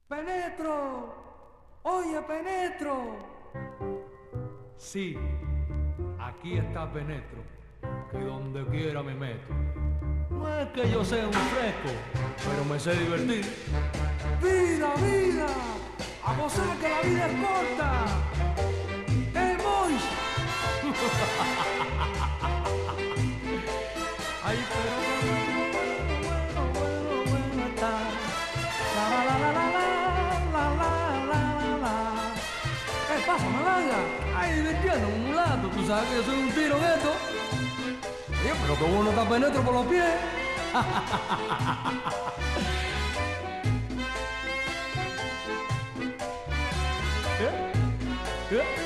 Penetro, oye Penetro. Sí, aquí está Penetro, que donde quiera me meto. No es que yo sea un fresco, pero me sé divertir. Vida, vida, a gozar que la vida es corta. ¡El boy! Ay, pero bueno está. La la la la la la la la la. ¿Qué pasa, malanga? Ay, divirtiendo un mulato. Tú sabes que yo soy un tiro en esto. Oye, pero que bueno está Penetro por los pies. ¿Qué? ¿Qué?